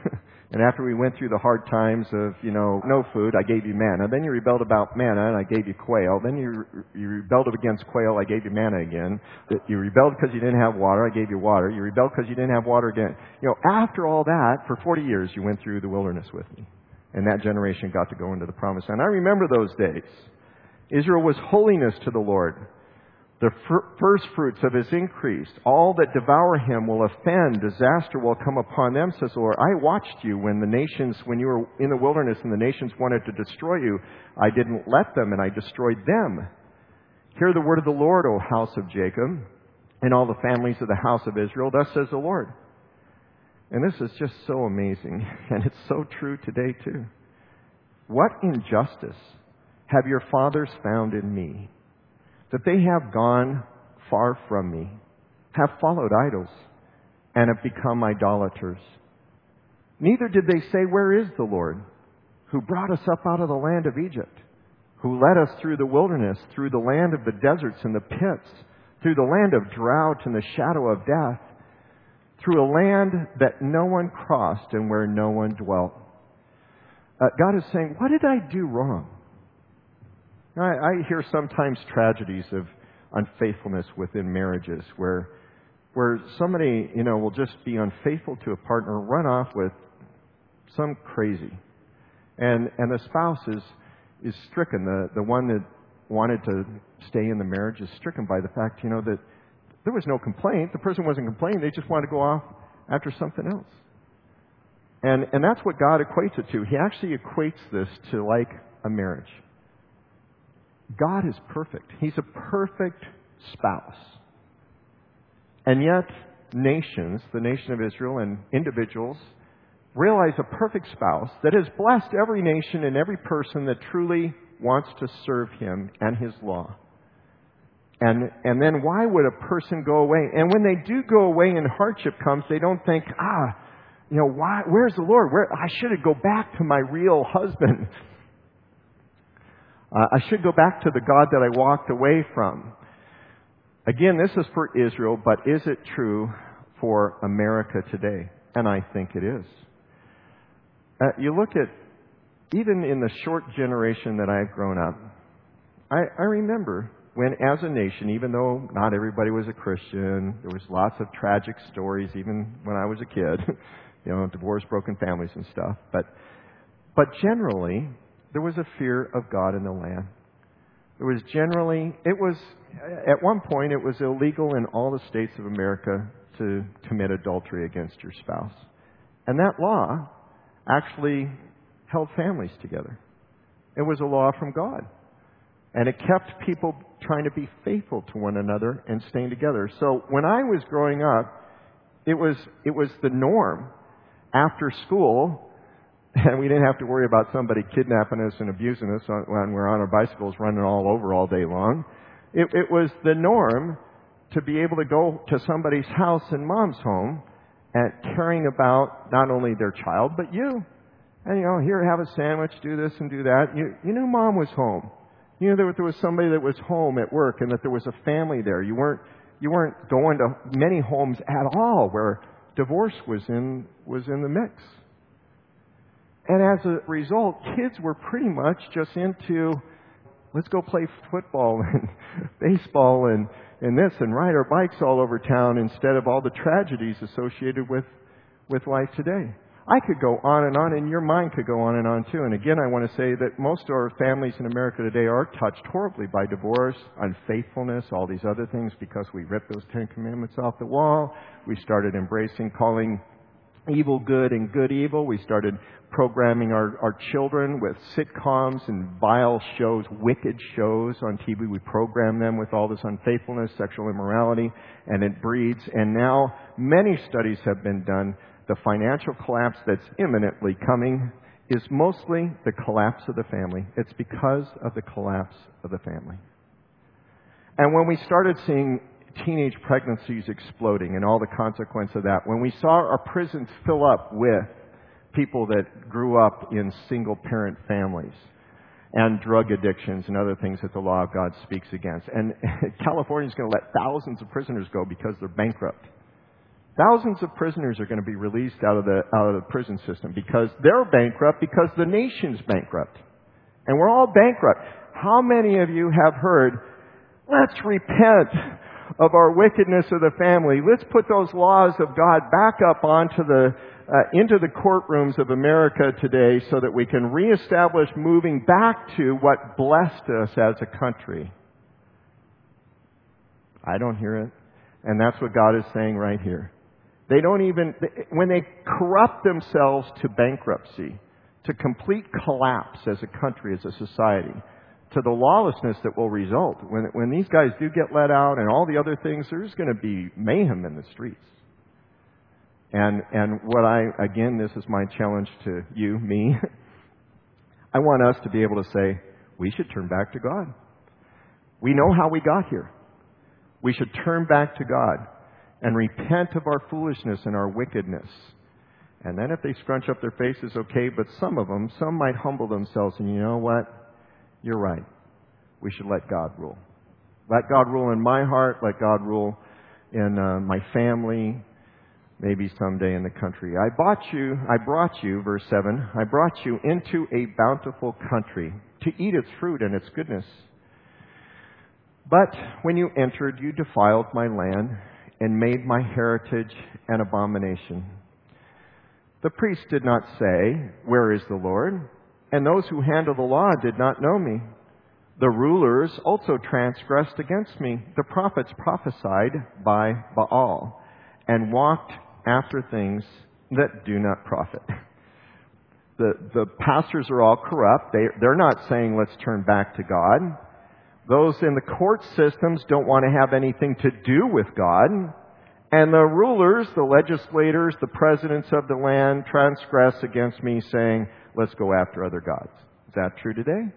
And after we went through the hard times of, no food, I gave you manna. Then you rebelled about manna, and I gave you quail. Then you rebelled against quail, I gave you manna again. You rebelled because you didn't have water, I gave you water. You rebelled because you didn't have water again. After all that, for 40 years, you went through the wilderness with me. And that generation got to go into the promised land. I remember those days. Israel was holiness to the Lord. The first fruits of his increase. All that devour him will offend. Disaster will come upon them, says the Lord. I watched you when you were in the wilderness and the nations wanted to destroy you. I didn't let them, and I destroyed them. Hear the word of the Lord, O house of Jacob, and all the families of the house of Israel. Thus says the Lord. And this is just so amazing, and it's so true today too. What injustice have your fathers found in me, that they have gone far from me, have followed idols, and have become idolaters. Neither did they say, where is the Lord, who brought us up out of the land of Egypt, who led us through the wilderness, through the land of the deserts and the pits, through the land of drought and the shadow of death, through a land that no one crossed and where no one dwelt. God is saying, what did I do wrong? I hear sometimes tragedies of unfaithfulness within marriages where somebody, will just be unfaithful to a partner, run off with some crazy. And the spouse is stricken. The one that wanted to stay in the marriage is stricken by the fact, that there was no complaint. The person wasn't complaining. They just wanted to go off after something else. And that's what God equates it to. He actually equates this to like a marriage. God is perfect. He's a perfect spouse. And yet, nations, the nation of Israel and individuals, realize a perfect spouse that has blessed every nation and every person that truly wants to serve Him and His law. And then why would a person go away? And when they do go away and hardship comes, they don't think, why? Where's the Lord? I should go back to my real husband. I should go back to the God that I walked away from. Again, this is for Israel, but is it true for America today? And I think it is. You look at, even in the short generation that I've grown up, I remember when, as a nation, even though not everybody was a Christian, there was lots of tragic stories, even when I was a kid, divorce, broken families and stuff. But generally, there was a fear of God in the land. At one point, it was illegal in all the states of America to commit adultery against your spouse. And that law actually held families together. It was a law from God. And it kept people trying to be faithful to one another and staying together. So when I was growing up, it was the norm after school. And we didn't have to worry about somebody kidnapping us and abusing us when we're on our bicycles running all over all day long. It was the norm to be able to go to somebody's house in mom's home and caring about not only their child, but you. And, here, have a sandwich, do this and do that. You knew mom was home. You knew there was somebody that was home at work and that there was a family there. You weren't going to many homes at all where divorce was in the mix. And as a result, kids were pretty much just into, let's go play football and baseball and this and ride our bikes all over town instead of all the tragedies associated with life today. I could go on, and your mind could go on too. And again, I want to say that most of our families in America today are touched horribly by divorce, unfaithfulness, all these other things, because we ripped those 10 Commandments off the wall. We started calling evil good and good evil. We started programming our children with sitcoms and vile shows, wicked shows on TV. We program them with all this unfaithfulness, sexual immorality, and it breeds. And now many studies have been done. The financial collapse that's imminently coming is mostly the collapse of the family. It's because of the collapse of the family. And when we started seeing teenage pregnancies exploding and all the consequence of that, when we saw our prisons fill up with people that grew up in single-parent families and drug addictions and other things that the law of God speaks against. And California's going to let thousands of prisoners go because they're bankrupt. Thousands of prisoners are going to be released out of the prison system because they're bankrupt, because the nation's bankrupt. And we're all bankrupt. How many of you have heard, let's repent of our wickedness of the family. Let's put those laws of God back up onto into the courtrooms of America today so that we can reestablish moving back to what blessed us as a country. I don't hear it. And that's what God is saying right here. They don't even, when they corrupt themselves to bankruptcy, to complete collapse as a country, as a society, to the lawlessness that will result. When these guys do get let out and all the other things, there's going to be mayhem in the streets. And again, this is my challenge to you, me. I want us to be able to say, we should turn back to God. We know how we got here. We should turn back to God and repent of our foolishness and our wickedness. And then if they scrunch up their faces, okay, but some might humble themselves, and you know what? You're right. We should let God rule. Let God rule in my heart. Let God rule in my family. Maybe someday in the country. I brought you, verse 7, I brought you into a bountiful country to eat its fruit and its goodness. But when you entered, you defiled my land and made my heritage an abomination. The priests did not say, where is the Lord? And those who handle the law did not know me. The rulers also transgressed against me. The prophets prophesied by Baal and walked after things that do not profit. The pastors are all corrupt. They're not saying, let's turn back to God. Those in the court systems don't want to have anything to do with God. And the rulers, the legislators, the presidents of the land transgress against me, saying, let's go after other gods. Is that true today?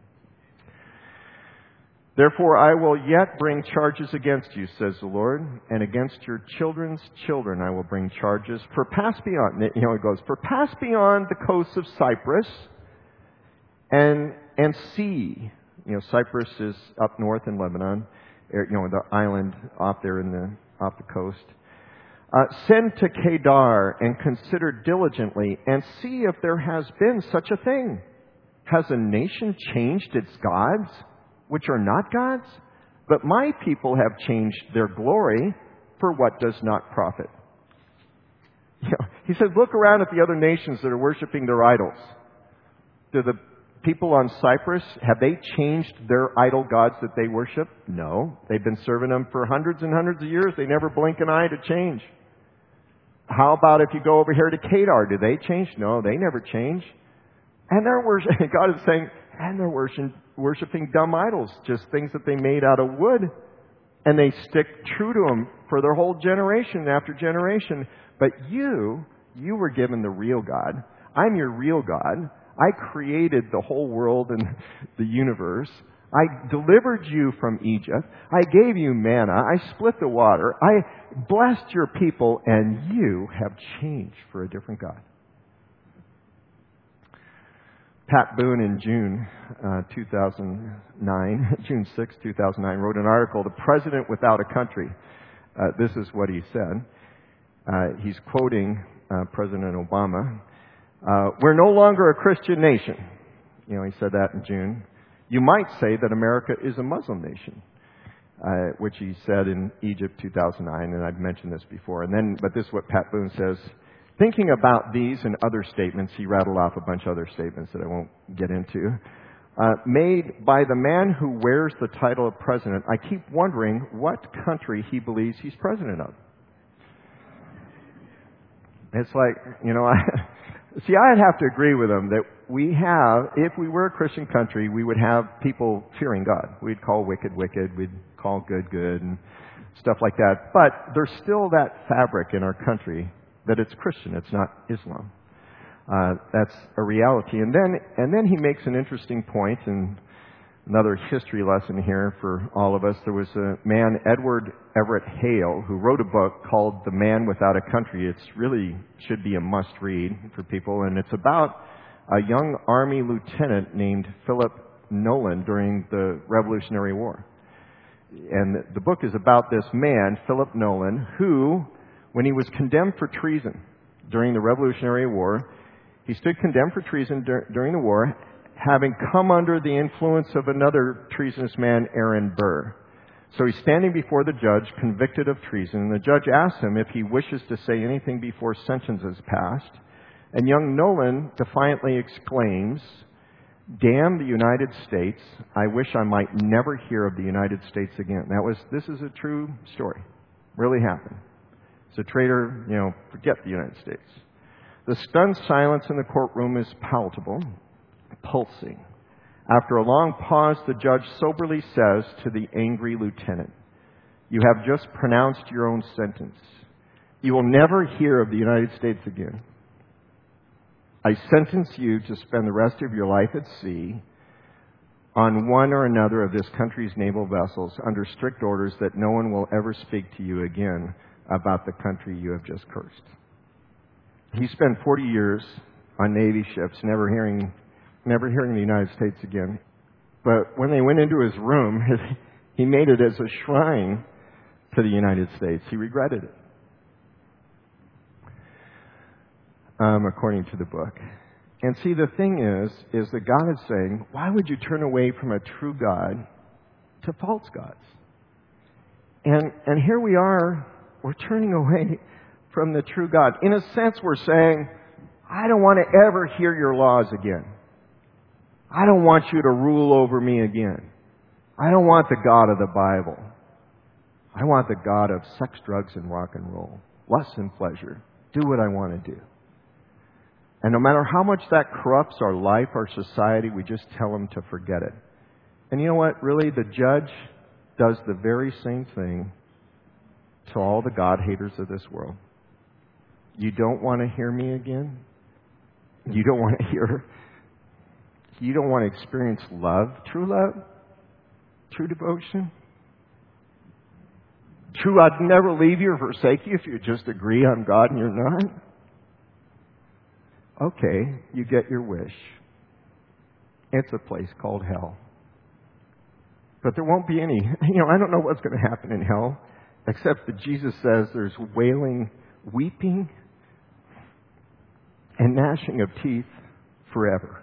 Therefore, I will yet bring charges against you, says the Lord, and against your children's children I will bring charges. For pass beyond, it goes, for pass beyond the coasts of Cyprus and see. Cyprus is up north in Lebanon, the island off there off the coast. Send to Kedar and consider diligently and see if there has been such a thing. Has a nation changed its gods, which are not gods? But my people have changed their glory for what does not profit. He says, look around at the other nations that are worshiping their idols. Do the people on Cyprus, have they changed their idol gods that they worship? No. They've been serving them for hundreds and hundreds of years. They never blink an eye to change. How about if you go over here to Kedar? Do they change? No, they never change. And they're worshiping, God is saying, and they're worshiping dumb idols, just things that they made out of wood. And they stick true to them for their whole generation after generation. But you were given the real God. I'm your real God. I created the whole world and the universe. I delivered you from Egypt. I gave you manna. I split the water. I blessed your people, and you have changed for a different God. Pat Boone in June 2009, June 6, 2009, wrote an article, The President Without a Country. This is what he said. He's quoting President Obama. We're no longer a Christian nation. He said that in June. You might say that America is a Muslim nation, which he said in Egypt 2009, and I've mentioned this before. But this is what Pat Boone says. Thinking about these and other statements, he rattled off a bunch of other statements that I won't get into, made by the man who wears the title of president. I keep wondering what country he believes he's president of. It's like, I'd have to agree with him that if we were a Christian country, we would have people fearing God. We'd call wicked, wicked. We'd call good, good, and stuff like that. But there's still that fabric in our country that it's Christian. It's not Islam. That's a reality. And then he makes an interesting point, and another history lesson here for all of us. There was a man, Edward Everett Hale, who wrote a book called The Man Without a Country. It's really should be a must-read for people, and it's about a young Army lieutenant named Philip Nolan during the Revolutionary War. And the book is about this man, Philip Nolan, who when he was condemned for treason during the Revolutionary War. He stood condemned for treason during the war, having come under the influence of another treasonous man, Aaron Burr. So he's standing before the judge, convicted of treason, and the judge asks him if he wishes to say anything before sentence is passed. And young Nolan defiantly exclaims, "Damn the United States. I wish I might never hear of the United States again." This is a true story. Really happened. It's a traitor, forget the United States. The stunned silence in the courtroom is palpable, pulsing. After a long pause, the judge soberly says to the angry lieutenant, "You have just pronounced your own sentence. You will never hear of the United States again. I sentence you to spend the rest of your life at sea on one or another of this country's naval vessels under strict orders that no one will ever speak to you again about the country you have just cursed." He spent 40 years on Navy ships, never hearing the United States again. But when they went into his room, he made it as a shrine to the United States. He regretted it, according to the book. And see, the thing is that God is saying, why would you turn away from a true God to false gods? And here we are, we're turning away from the true God. In a sense, we're saying, I don't want to ever hear your laws again. I don't want you to rule over me again. I don't want the God of the Bible. I want the God of sex, drugs, and rock and roll. Lust and pleasure. Do what I want to do. And no matter how much that corrupts our life, our society, we just tell them to forget it. And you know what? Really, the judge does the very same thing to all the God-haters of this world. You don't want to hear me again? You don't want to experience love, true devotion? True, I'd never leave you or forsake you if you just agree I'm God and you're not? Okay, you get your wish. It's a place called hell. But there won't be any, I don't know what's going to happen in hell, except that Jesus says there's wailing, weeping, and gnashing of teeth forever.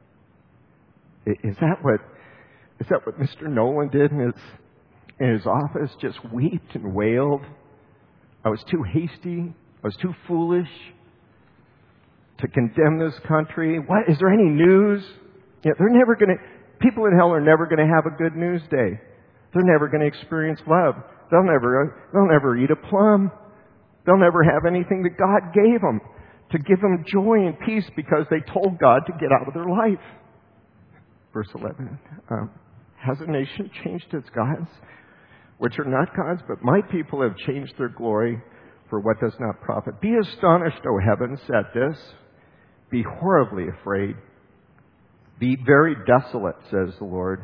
Is that what Mr. Nolan did in his office? Just wept and wailed. I was too hasty. I was too foolish to condemn this country. What? Is there any news? People in hell are never going to have a good news day. They're never going to experience love. They'll never eat a plum. They'll never have anything that God gave them to give them joy and peace because they told God to get out of their life. Verse 11, has a nation changed its gods, which are not gods, but my people have changed their glory for what does not profit. Be astonished, O heavens, at this. Be horribly afraid. Be very desolate, says the Lord.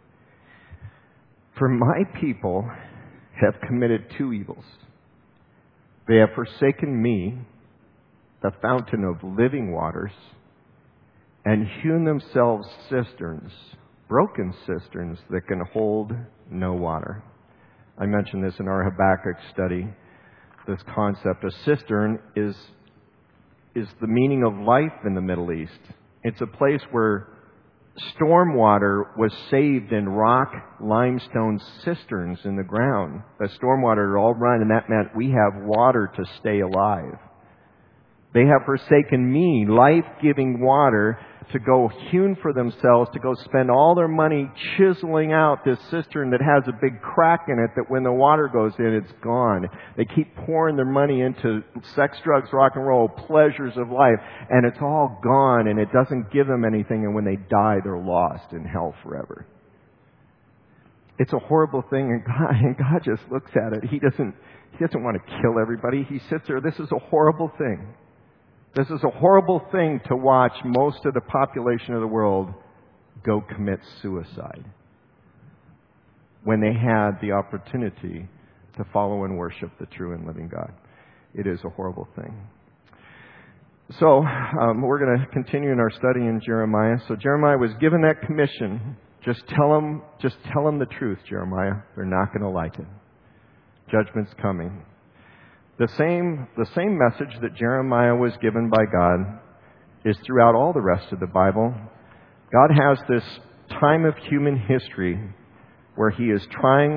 For my people have committed two evils. They have forsaken me, the fountain of living waters, and hewn themselves cisterns, broken cisterns that can hold no water. I mentioned this in our Habakkuk study. This concept, a cistern, is the meaning of life in the Middle East. It's a place where storm water was saved in rock limestone cisterns in the ground. The storm water all run, and that meant we have water to stay alive. They have forsaken me, life-giving water, to go hewn for themselves, to go spend all their money chiseling out this cistern that has a big crack in it that when the water goes in, it's gone. They keep pouring their money into sex, drugs, rock and roll, pleasures of life, and it's all gone, and it doesn't give them anything, and when they die, they're lost in hell forever. It's a horrible thing, and God just looks at it. He doesn't want to kill everybody. He sits there. This is a horrible thing. This is a horrible thing to watch most of the population of the world go commit suicide when they had the opportunity to follow and worship the true and living God. It is a horrible thing. So we're going to continue in our study in Jeremiah. So Jeremiah was given that commission. Just tell them the truth, Jeremiah. They're not going to like it. Judgment's coming. The same message that Jeremiah was given by God is throughout all the rest of the Bible. God has this time of human history where He is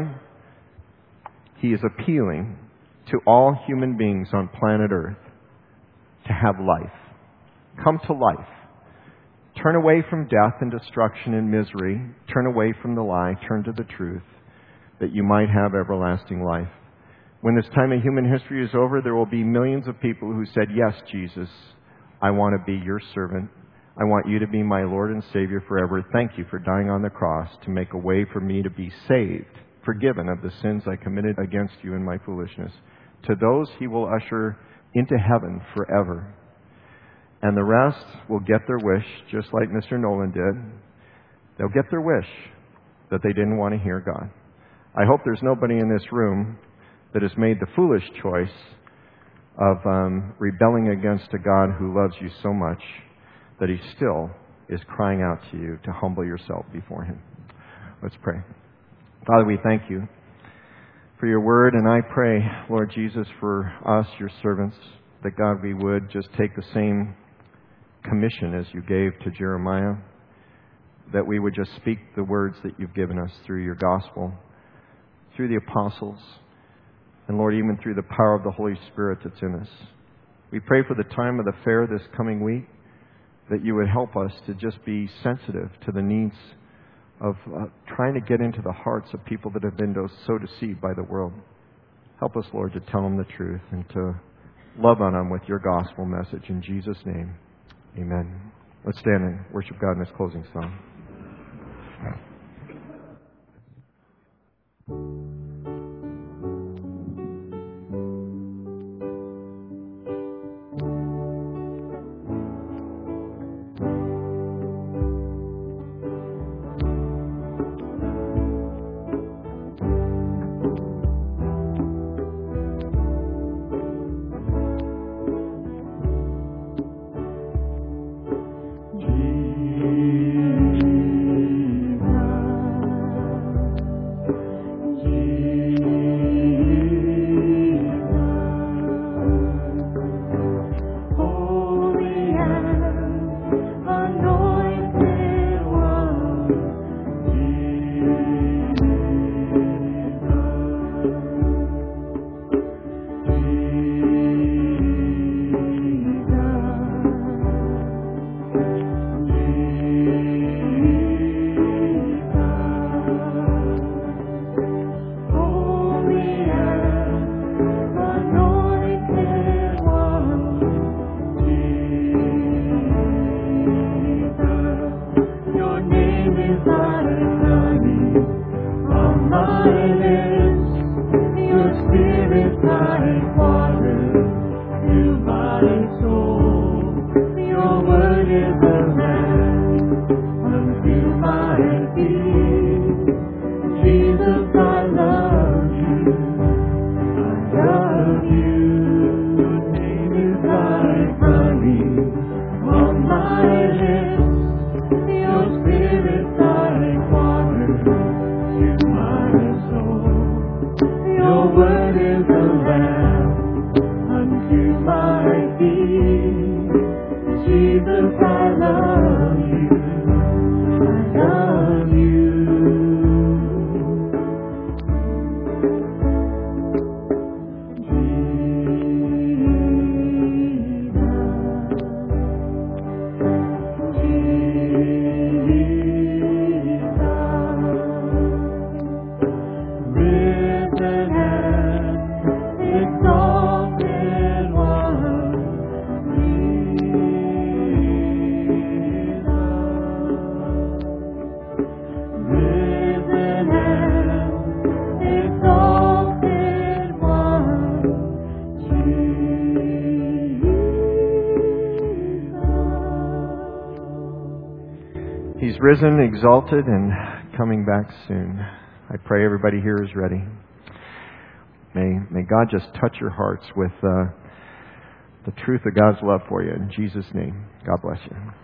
appealing to all human beings on planet Earth to have life. Come to life. Turn away from death and destruction and misery. Turn away from the lie. Turn to the truth, that you might have everlasting life. When this time of human history is over, there will be millions of people who said, yes, Jesus, I want to be your servant. I want you to be my Lord and Savior forever. Thank you for dying on the cross to make a way for me to be saved, forgiven of the sins I committed against you in my foolishness. To those He will usher into heaven forever. And the rest will get their wish, just like Mr. Nolan did. They'll get their wish that they didn't want to hear God. I hope there's nobody in this room that has made the foolish choice of rebelling against a God who loves you so much that He still is crying out to you to humble yourself before Him. Let's pray. Father, we thank you for your word, and I pray, Lord Jesus, for us, your servants, that God, we would just take the same commission as you gave to Jeremiah, that we would just speak the words that you've given us through your gospel, through the apostles, and Lord, even through the power of the Holy Spirit that's in us. We pray for the time of the fair this coming week, that you would help us to just be sensitive to the needs of trying to get into the hearts of people that have been so deceived by the world. Help us, Lord, to tell them the truth and to love on them with your gospel message. In Jesus' name, amen. Let's stand and worship God in this closing song. He's risen, exalted, and coming back soon. I pray everybody here is ready. May God just touch your hearts with the truth of God's love for you. In Jesus' name, God bless you.